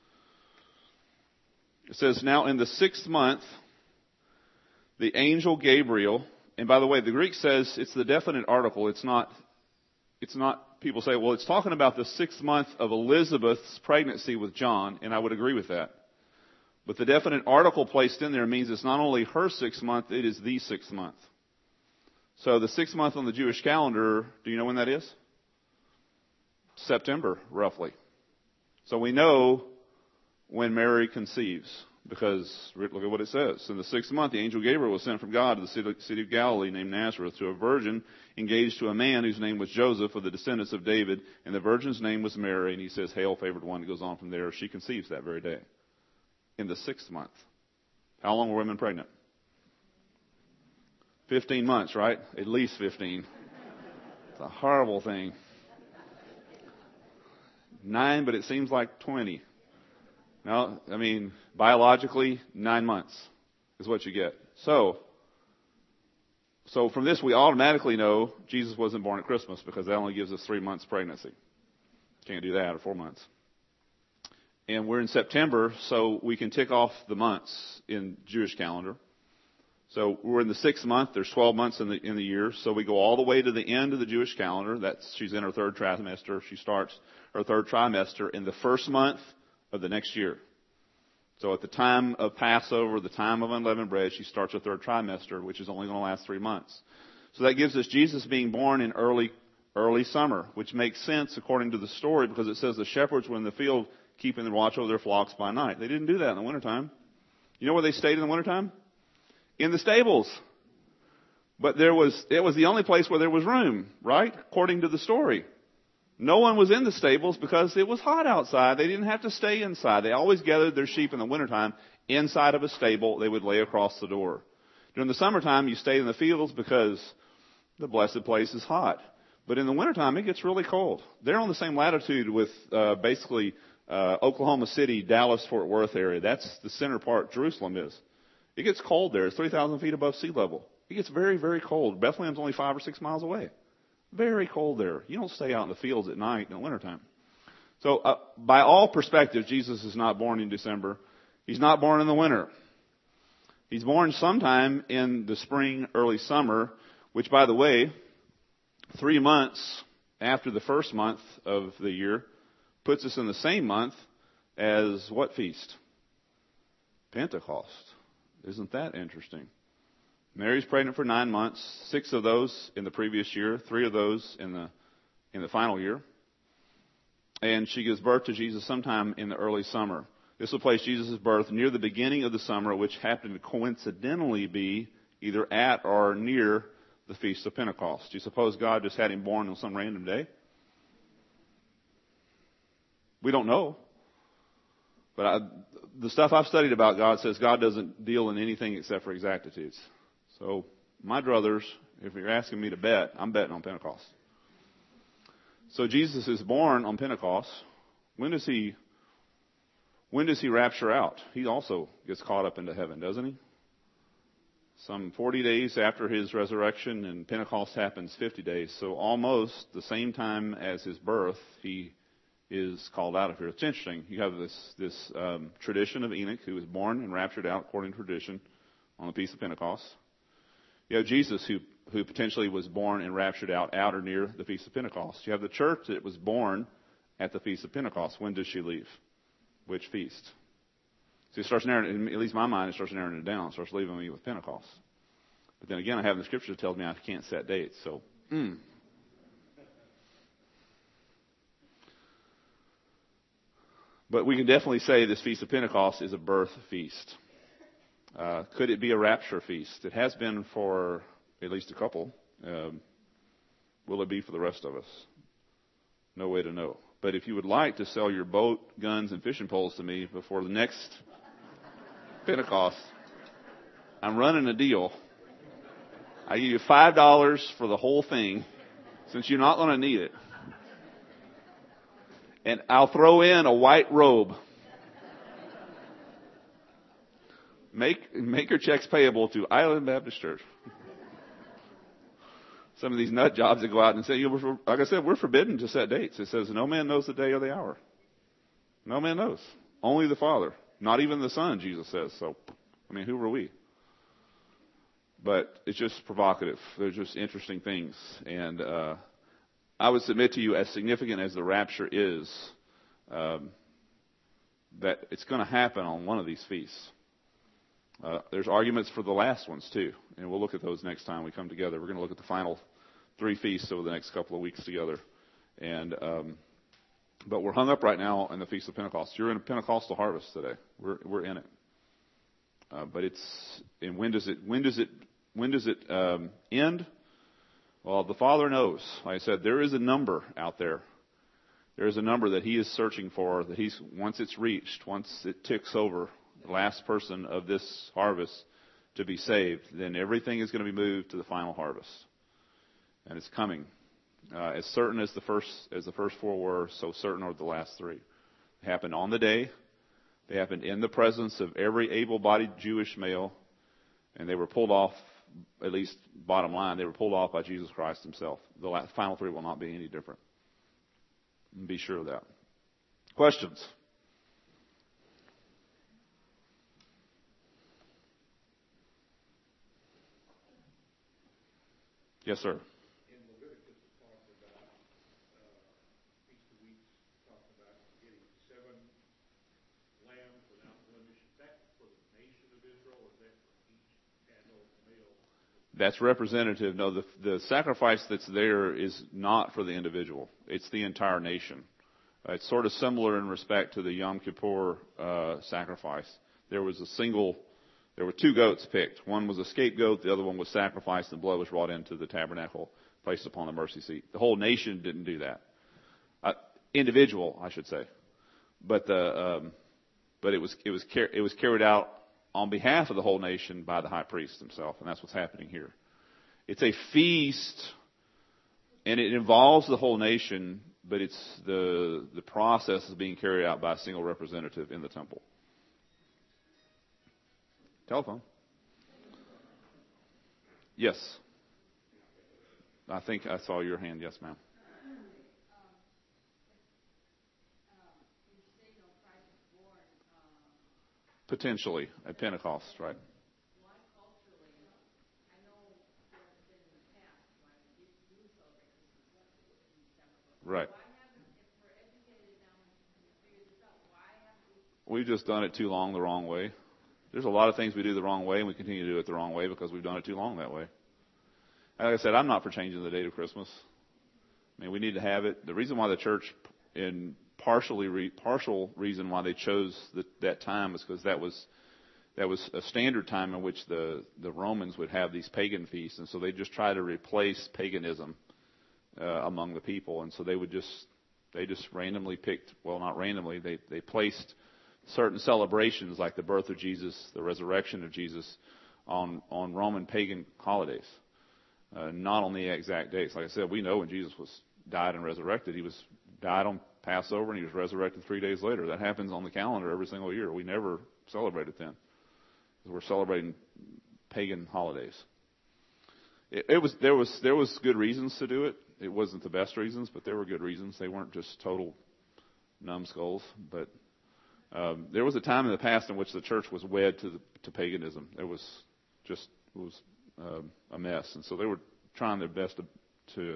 It says, "Now in the 6th month, the angel Gabriel," and by the way, the Greek says it's the definite article. It's not, people say, well, it's talking about the 6th month of Elizabeth's pregnancy with John, and I would agree with that. But the definite article placed in there means it's not only her 6th month, it is the 6th month. So the 6th month on the Jewish calendar, do you know when that is? September, roughly. So we know when Mary conceives. Because look at what it says. In the 6th month, the angel Gabriel was sent from God to the city of Galilee named Nazareth to a virgin engaged to a man whose name was Joseph of the descendants of David. And the virgin's name was Mary. And he says, Hail, favored one. It goes on from there. She conceives that very day. In the 6th month. How long were women pregnant? 15 months, right? At least 15. It's a horrible thing. 9, but it seems like 20. No, I mean, biologically, 9 months is what you get. So from this, we automatically know Jesus wasn't born at Christmas because that only gives us 3 months pregnancy. Can't do that, or 4 months. And we're in September, so we can tick off the months in Jewish calendar. So we're in the 6th month. There's 12 months in the year. So we go all the way to the end of the Jewish calendar. She's in her 3rd trimester. She starts her 3rd trimester in the 1st month of the next year. So at the time of Passover, the time of unleavened bread, she starts her 3rd trimester, which is only going to last 3 months. So that gives us Jesus being born in early summer, which makes sense according to the story because it says the shepherds were in the field keeping the watch over their flocks by night. They didn't do that in the wintertime. You know where they stayed in the wintertime? In the stables. But it was the only place where there was room, right? According to the story. No one was in the stables because it was hot outside. They didn't have to stay inside. They always gathered their sheep in the wintertime inside of a stable they would lay across the door. During the summertime, you stay in the fields because the blessed place is hot. But in the wintertime, it gets really cold. They're on the same latitude with basically Oklahoma City, Dallas, Fort Worth area. That's the center part Jerusalem is. It gets cold there. It's 3,000 feet above sea level. It gets very, very cold. Bethlehem's only 5 or 6 miles away. Very cold there. You don't stay out in the fields at night in the wintertime. So by all perspectives, Jesus is not born in December. He's not born in the winter. He's born sometime in the spring, early summer, which, by the way, 3 months after the 1st month of the year puts us in the same month as what feast? Pentecost. Isn't that interesting? Mary's pregnant for 9 months, 6 of those in the previous year, 3 of those in the final year. And she gives birth to Jesus sometime in the early summer. This will place Jesus' birth near the beginning of the summer, which happened to coincidentally be either at or near the Feast of Pentecost. Do you suppose God just had him born on some random day? We don't know. But the stuff I've studied about God says God doesn't deal in anything except for exactitudes. So, my druthers, if you're asking me to bet, I'm betting on Pentecost. So Jesus is born on Pentecost. When does he rapture out? He also gets caught up into heaven, doesn't he? Some 40 days after his resurrection, and Pentecost happens 50 days. So almost the same time as his birth, he is called out of here. It's interesting. You have this tradition of Enoch, who was born and raptured out according to tradition on the Feast of Pentecost. You have Jesus, who potentially was born and raptured out or near the Feast of Pentecost. You have the church that was born at the Feast of Pentecost. When does she leave? Which feast? See, it starts narrowing, at least in my mind, it starts narrowing it down. It starts leaving me with Pentecost. But then again, I have the scripture that tells me I can't set dates. So, But we can definitely say this Feast of Pentecost is a birth feast. Could it be a rapture feast? It has been for at least a couple. Will it be for the rest of us? No way to know. But if you would like to sell your boat, guns, and fishing poles to me before the next Pentecost, I'm running a deal. I give you $5 for the whole thing, since you're not going to need it. And I'll throw in a white robe. Make your checks payable to Island Baptist Church. Some of these nut jobs that go out and say, like I said, we're forbidden to set dates. It says no man knows the day or the hour. No man knows. Only the Father. Not even the Son, Jesus says. So, who are we? But it's just provocative. They're just interesting things. And I would submit to you, as significant as the rapture is, that it's going to happen on one of these feasts. There's arguments for the last ones too, and we'll look at those next time we come together. We're going to look at the final 3 feasts over the next couple of weeks together. And but we're hung up right now in the Feast of Pentecost. You're in a Pentecostal harvest today. We're in it. And when does it end? Well, the Father knows. Like I said, there is a number out there. There is a number that He is searching for, that once it's reached, once it ticks over, the last person of this harvest to be saved, then everything is going to be moved to the final harvest. And it's coming. As certain as the first four were, so certain are the last three. It happened on the day. They happened in the presence of every able-bodied Jewish male, and they were pulled off, at least bottom line, they were pulled off by Jesus Christ Himself. The final three will not be any different. Be sure of that. Questions? Yes, sir. In Leviticus, it talks about Feast of Weeks, talks about getting 7 lambs without blemish. Is that for the nation of Israel, or is that for each adult male? That's representative. No, the sacrifice that's there is not for the individual. It's the entire nation. It's sort of similar in respect to the Yom Kippur sacrifice. There were 2 goats picked. One was a scapegoat, the other one was sacrificed, and blood was brought into the tabernacle, placed upon the mercy seat. The whole nation didn't do that. Individual, I should say. But it was carried out on behalf of the whole nation by the high priest himself, and that's what's happening here. It's a feast, and it involves the whole nation, but it's the process is being carried out by a single representative in the temple. Telephone. Yes. I think I saw your hand. Yes, ma'am. Potentially at Pentecost, right? Right. We've just done it too long the wrong way. There's a lot of things we do the wrong way, and we continue to do it the wrong way because we've done it too long that way. Like I said, I'm not for changing the date of Christmas. I mean, we need to have it. The reason why the church, in partial reason why they chose that time is because that was a standard time in which the Romans would have these pagan feasts, and so they just try to replace paganism among the people, and so they just randomly picked. Well, not randomly. They placed certain celebrations like the birth of Jesus, the resurrection of Jesus, on Roman pagan holidays, not on the exact dates. Like I said, we know when Jesus died and resurrected. He died on Passover and He was resurrected 3 days later. That happens on the calendar every single year. We never celebrate it then, because we're celebrating pagan holidays. There was good reasons to do it. It wasn't the best reasons, but there were good reasons. They weren't just total numbskulls, but. There was a time in the past in which the church was wed to paganism. It was a mess, and so they were trying their best to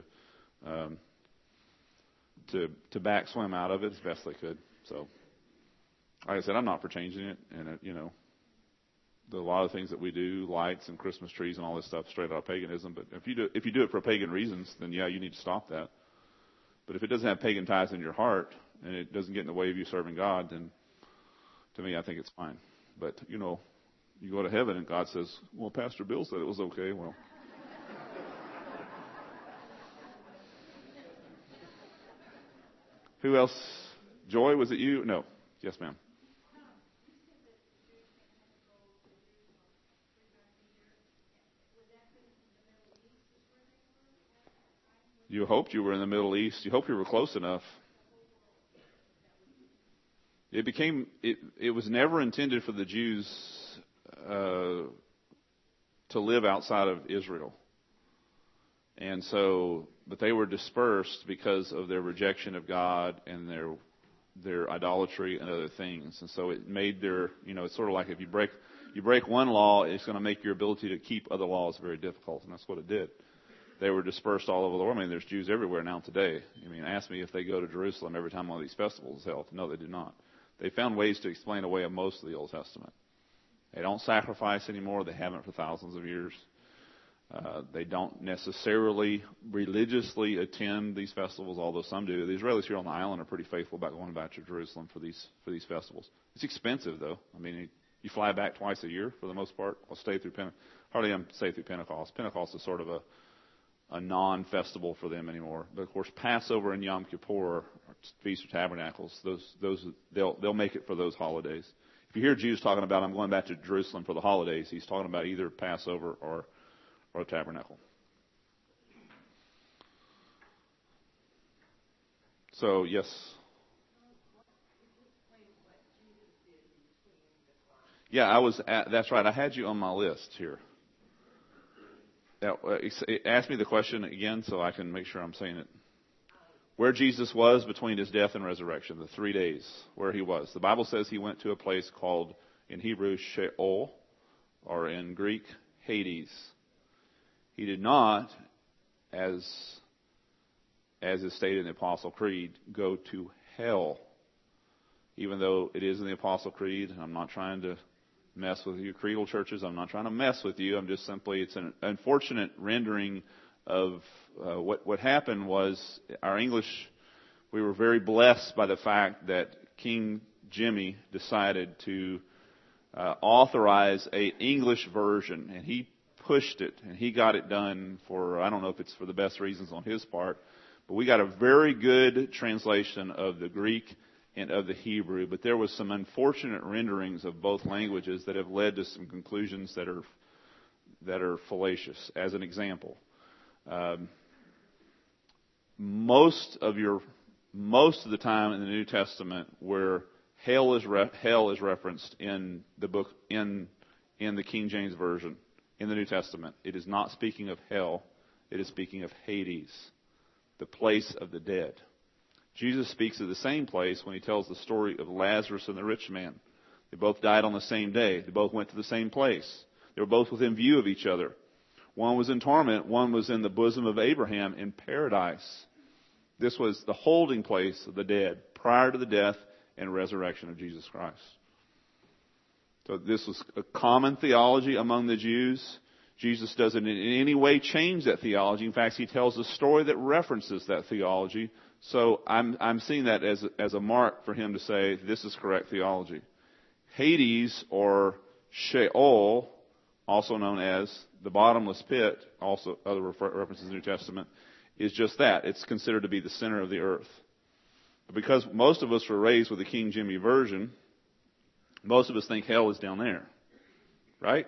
backswim out of it as best they could. So, like I said, I'm not for changing it, and a lot of things that we do, lights and Christmas trees and all this stuff, straight out of paganism. But if you do it for pagan reasons, then yeah, you need to stop that. But if it doesn't have pagan ties in your heart and it doesn't get in the way of you serving God, then to me, I think it's fine. But, you go to heaven and God says, well, Pastor Bill said it was okay. Well, who else? Joy, was it you? No. Yes, ma'am. You hoped you were in the Middle East. You hoped you were close enough. It was never intended for the Jews to live outside of Israel. And so, but they were dispersed because of their rejection of God and their idolatry and other things. And so it made it's sort of like if you break one law, it's going to make your ability to keep other laws very difficult. And that's what it did. They were dispersed all over the world. I mean, there's Jews everywhere now today. I mean, ask me if they go to Jerusalem every time one of these festivals is held. No, they do not. They found ways to explain away most of the Old Testament. They don't sacrifice anymore. They haven't for thousands of years. They don't necessarily religiously attend these festivals, although some do. The Israelis here on the island are pretty faithful about going back to Jerusalem for these festivals. It's expensive, though. I mean, You fly back twice a year for the most part. I'll stay through stay through Pentecost. Pentecost is sort of a non-festival for them anymore. But of course, Passover and Yom Kippur, Feast of Tabernacles, they'll make it for those holidays. If you hear Jews talking about, I'm going back to Jerusalem for the holidays, he's talking about either Passover or a tabernacle. So, yes. Yeah, that's right. I had you on my list here. Ask me the question again so I can make sure I'm saying it. Where Jesus was between his death and resurrection, the 3 days where he was. The Bible says he went to a place called, in Hebrew, Sheol, or in Greek, Hades. He did not, as is stated in the Apostle Creed, go to hell. Even though it is in the Apostle Creed, and I'm not trying to mess with you creedal churches. I'm not trying to mess with you. I'm just simply, it's an unfortunate rendering of what happened was our English, we were very blessed by the fact that King Jimmy decided to authorize a English version, and he pushed it, and he got it done for, I don't know if it's for the best reasons on his part, but we got a very good translation of the Greek and of the Hebrew, but there was some unfortunate renderings of both languages that have led to some conclusions that are fallacious. As an example, most of the time in the New Testament where hell is referenced in the book in the King James Version in the New Testament, it is not speaking of hell; it is speaking of Hades, the place of the dead. Jesus speaks of the same place when he tells the story of Lazarus and the rich man. They both died on the same day. They both went to the same place. They were both within view of each other. One was in torment. One was in the bosom of Abraham in paradise. This was the holding place of the dead prior to the death and resurrection of Jesus Christ. So this was a common theology among the Jews. Jesus doesn't in any way change that theology. In fact, he tells a story that references that theology. So I'm seeing that as a mark for him to say this is correct theology. Hades, or Sheol, also known as the bottomless pit, also other references in the New Testament, is just that. It's considered to be the center of the earth. But because most of us were raised with the King Jimmy version, most of us think hell is down there, right?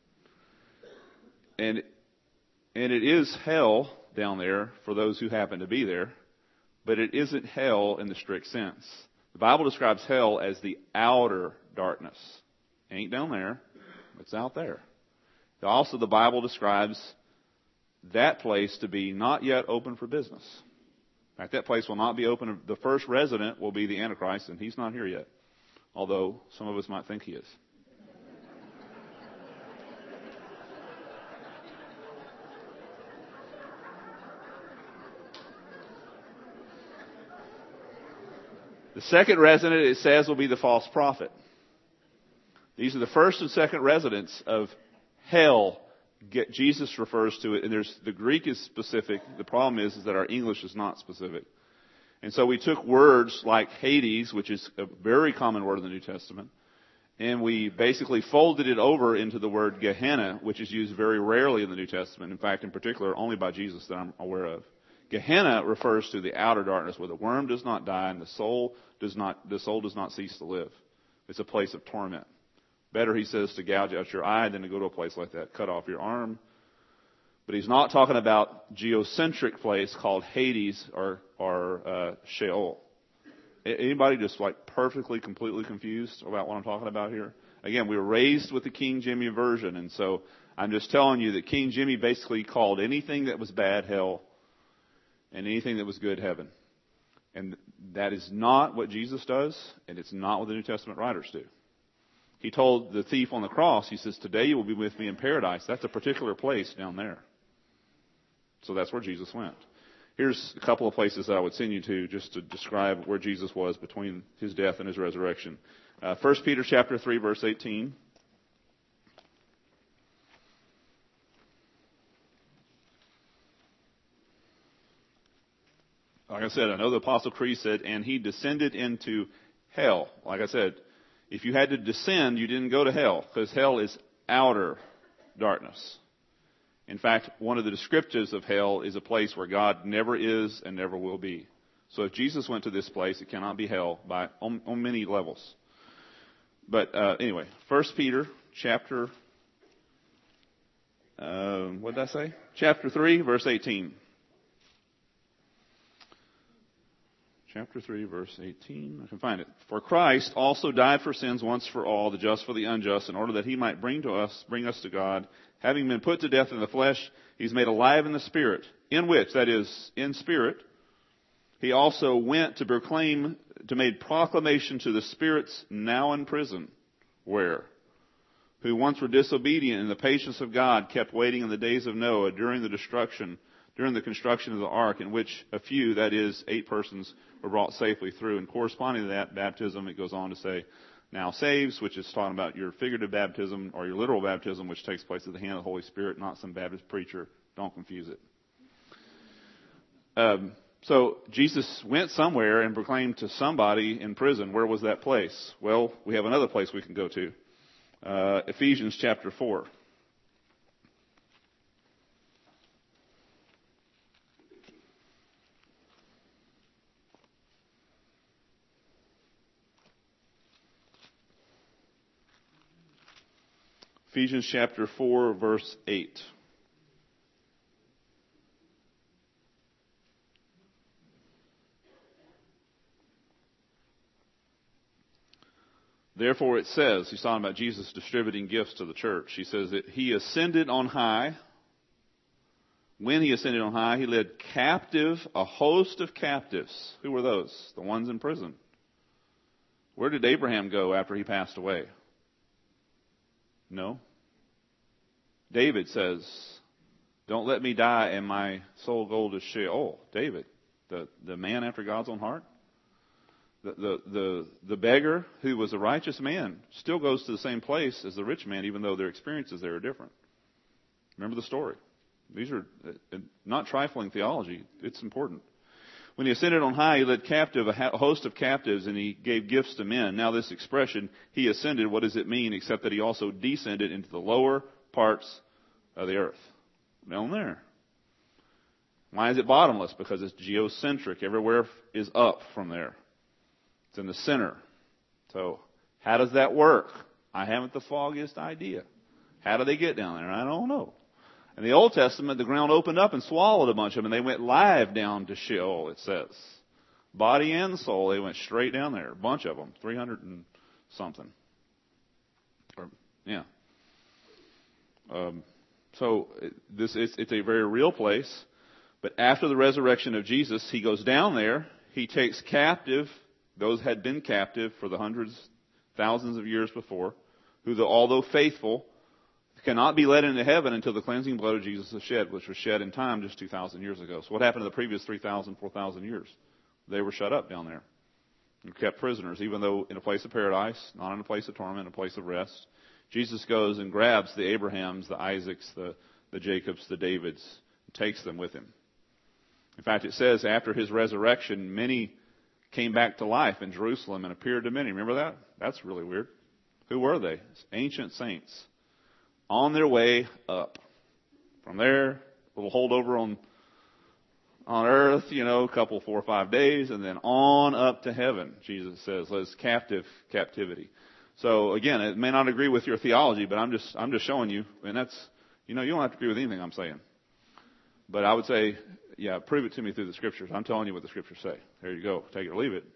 And it is hell down there for those who happen to be there. But it isn't hell in the strict sense. The Bible describes hell as the outer darkness. It ain't down there. It's out there. Also, the Bible describes that place to be not yet open for business. In fact, that place will not be open. The first resident will be the Antichrist, and he's not here yet. Although some of us might think he is. The second resident, it says, will be the false prophet. These are the first and second residents of hell. Jesus refers to it, and the Greek is specific. The problem is that our English is not specific. And so we took words like Hades, which is a very common word in the New Testament, and we basically folded it over into the word Gehenna, which is used very rarely in the New Testament. In fact, in particular, only by Jesus that I'm aware of. Gehenna refers to the outer darkness where the worm does not die and the soul does not cease to live. It's a place of torment. Better, he says, to gouge out your eye than to go to a place like that, cut off your arm. But he's not talking about geocentric place called Hades or Sheol. Anybody just like perfectly, completely confused about what I'm talking about here? Again, we were raised with the King Jimmy version, and so I'm just telling you that King Jimmy basically called anything that was bad hell and anything that was good heaven. And that is not what Jesus does, and it's not what the New Testament writers do. He told the thief on the cross, he says, today you will be with me in paradise. That's a particular place down there. So that's where Jesus went. Here's a couple of places that I would send you to just to describe where Jesus was between his death and his resurrection. 1 Peter chapter 3, verse 18. Like I said, I know the Apostle Creed said, and he descended into hell. Like I said, If you had to descend, you didn't go to hell, because hell is outer darkness. In fact, one of the descriptives of hell is a place where God never is and never will be. So if Jesus went to this place, it cannot be hell on many levels. But anyway, 1 Peter chapter, what did I say? Chapter 3, verse 18. Chapter 3, verse 18. I can find it. For Christ also died for sins once for all, the just for the unjust, in order that he might bring us to God. Having been put to death in the flesh, he's made alive in the Spirit, in which, that is, in spirit, he also went to make proclamation to the spirits now in prison, who once were disobedient in the patience of God kept waiting in the days of Noah during the construction of the ark, in which a few, that is, 8 persons, were brought safely through. And corresponding to that baptism, it goes on to say, now saves, which is talking about your figurative baptism or your literal baptism, which takes place at the hand of the Holy Spirit, not some Baptist preacher. Don't confuse it. So Jesus went somewhere and proclaimed to somebody in prison. Where was that place? Well, we have another place we can go to. Ephesians chapter 4. Ephesians chapter 4, verse 8. Therefore it says, he's talking about Jesus distributing gifts to the church. He says that he ascended on high. When he ascended on high, he led captive a host of captives. Who were those? The ones in prison. Where did Abraham go after he passed away? No. David says, don't let me die and my soul go to Sheol. David, the man after God's own heart. The beggar who was a righteous man still goes to the same place as the rich man, even though their experiences there are different. Remember the story. These are not trifling theology. It's important. When he ascended on high, he led captive a host of captives, and he gave gifts to men. Now this expression, he ascended, what does it mean except that he also descended into the lower parts of the earth? Down there. Why is it bottomless? Because it's geocentric. Everywhere is up from there. It's in the center. So how does that work? I haven't the foggiest idea. How do they get down there? I don't know. In the Old Testament, the ground opened up and swallowed a bunch of them, and they went live down to Sheol, it says. Body and soul, they went straight down there. A bunch of them, 300 and something. So it's a very real place. But after the resurrection of Jesus, he goes down there. He takes captive those had been captive for the hundreds, thousands of years before, who, although faithful, cannot be led into heaven until the cleansing blood of Jesus is shed, which was shed in time just 2,000 years ago. So what happened to the previous 3,000, 4,000 years? They were shut up down there and kept prisoners, even though in a place of paradise, not in a place of torment, in a place of rest. Jesus goes and grabs the Abrahams, the Isaacs, the Jacobs, the Davids, and takes them with him. In fact, it says after his resurrection, many came back to life in Jerusalem and appeared to many. Remember that? That's really weird. Who were they? Ancient saints. On their way up. From there, a little holdover on earth, a couple, 4 or 5 days, and then on up to heaven, Jesus says. Let's captivity. So again, it may not agree with your theology, but I'm just showing you, and that's, you don't have to agree with anything I'm saying. But I would say, prove it to me through the Scriptures. I'm telling you what the Scriptures say. There you go. Take it or leave it.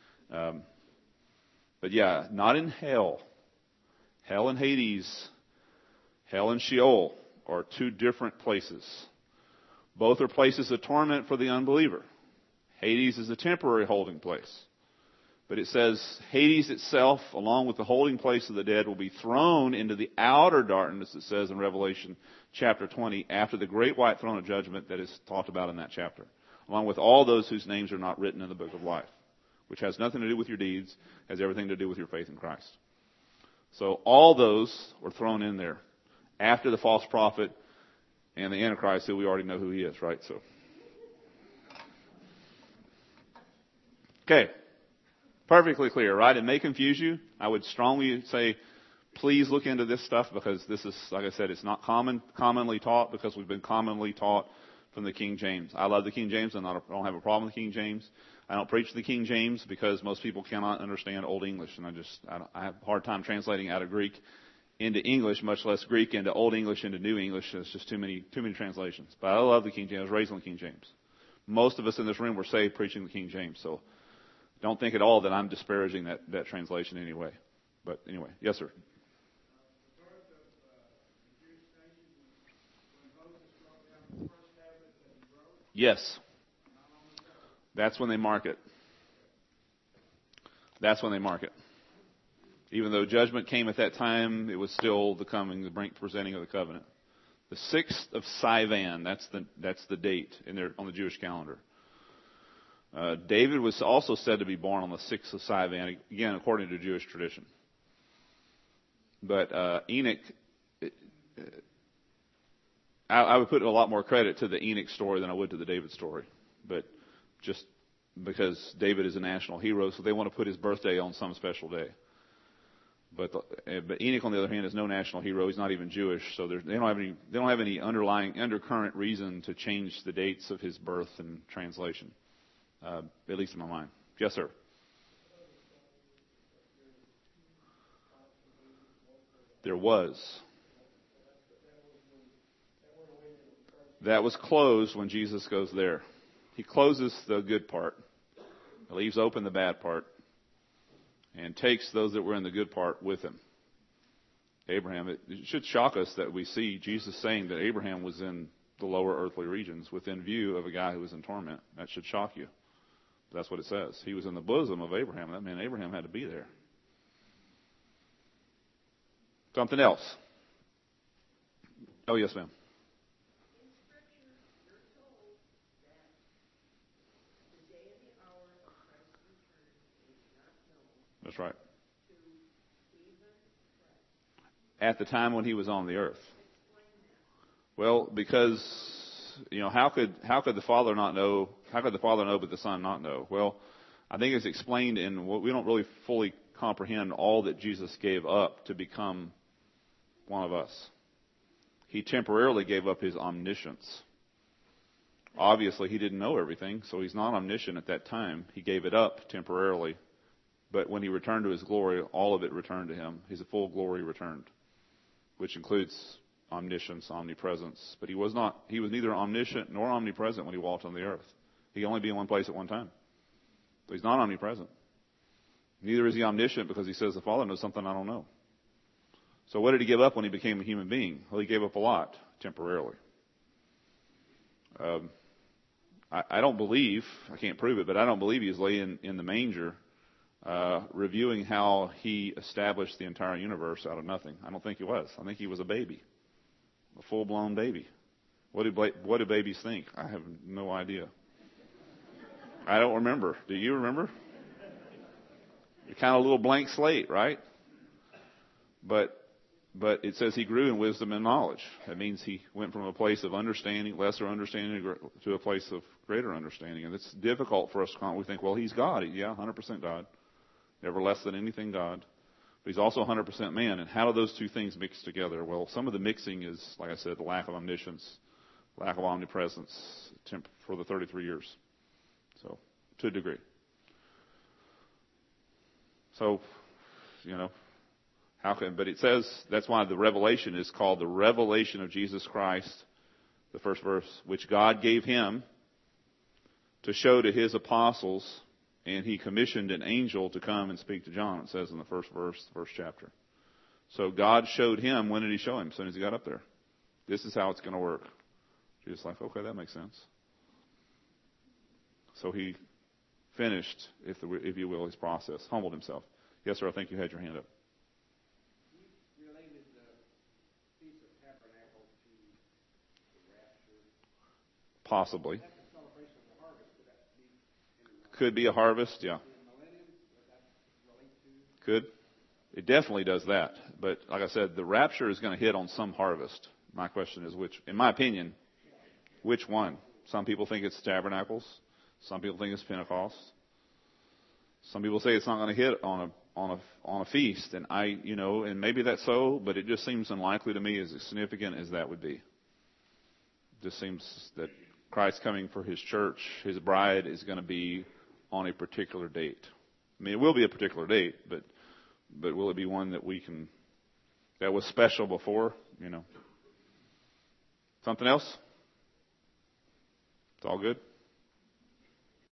But not in hell. Hell and Hades, hell and Sheol are two different places. Both are places of torment for the unbeliever. Hades is a temporary holding place. But it says Hades itself, along with the holding place of the dead, will be thrown into the outer darkness, it says in Revelation chapter 20, after the great white throne of judgment that is talked about in that chapter, along with all those whose names are not written in the book of life, which has nothing to do with your deeds, has everything to do with your faith in Christ. So all those were thrown in there after the false prophet and the Antichrist, who we already know who he is, right? So, okay. Perfectly clear, right? It may confuse you. I would strongly say, please look into this stuff because this is, like I said, it's not commonly taught because we've been commonly taught from the King James. I love the King James. I don't have a problem with the King James. I don't preach the King James because most people cannot understand Old English, and I have a hard time translating out of Greek into English, much less Greek into Old English into New English. It's just too many translations. But I love the King James. I was raised on the King James. Most of us in this room were saved preaching the King James, so don't think at all that I'm disparaging that translation anyway. But anyway, yes, sir. Yes. That's when they mark it. That's when they mark it. Even though judgment came at that time, it was still the presenting of the covenant. The 6th of Sivan, that's the date on the Jewish calendar. David was also said to be born on the 6th of Sivan, again, according to Jewish tradition. But Enoch, I would put a lot more credit to the Enoch story than I would to the David story. But just because David is a national hero, so they want to put his birthday on some special day. But Enoch, on the other hand, is no national hero. He's not even Jewish, so they don't have any undercurrent reason to change the dates of his birth and translation, at least in my mind. Yes, sir. There was. That was closed when Jesus goes there. He closes the good part, leaves open the bad part, and takes those that were in the good part with him. Abraham, it should shock us that we see Jesus saying that Abraham was in the lower earthly regions within view of a guy who was in torment. That should shock you. That's what it says. He was in the bosom of Abraham. That meant Abraham had to be there. Something else. Oh, yes, ma'am. That's right. At the time when he was on the earth. Well, because, how could the Father not know? How could the Father know but the Son not know? Well, I think it's explained in what we don't really fully comprehend all that Jesus gave up to become one of us. He temporarily gave up his omniscience. Obviously, he didn't know everything, so he's not omniscient at that time. He gave it up temporarily. But when he returned to his glory, all of it returned to him. His full glory returned, which includes omniscience, omnipresence. But he was neither omniscient nor omnipresent when he walked on the earth. He could only be in one place at one time. So he's not omnipresent. Neither is he omniscient because he says the Father knows something I don't know. So what did he give up when he became a human being? Well, he gave up a lot temporarily. I don't believe, I can't prove it, but I don't believe he was laying in the manger reviewing how he established the entire universe out of nothing. I don't think he was. I think he was a baby, a full-blown baby. What do babies think? I have no idea. I don't remember. Do you remember? You're kind of a little blank slate, right? But it says he grew in wisdom and knowledge. That means he went from a place of understanding, lesser understanding, to a place of greater understanding. And it's difficult for us to we think, well, he's God. Yeah, 100% God. Never less than anything God. But he's also 100% man. And how do those two things mix together? Well, some of the mixing is, like I said, the lack of omniscience, lack of omnipresence for the 33 years. So, to a degree. So, but it says, that's why the revelation is called the revelation of Jesus Christ, the first verse, which God gave him to show to his apostles, and he commissioned an angel to come and speak to John, it says in the first verse, the first chapter. So God showed him. When did he show him? As soon as he got up there. This is how it's going to work. Jesus like, okay, that makes sense. So he finished, if you will, his process, humbled himself. Yes, sir, I think you had your hand up. Possibly. Could be a harvest, yeah. Could. It definitely does that. But like I said, the rapture is going to hit on some harvest. My question is which, in my opinion, which one? Some people think it's tabernacles. Some people think it's Pentecost. Some people say it's not going to hit on a feast, and and maybe that's so, but it just seems unlikely to me, as significant as that would be. It just seems that Christ coming for His church, His bride, is going to be on a particular date. I mean, it will be a particular date, but will it be one that that was special before? Something else? It's all good?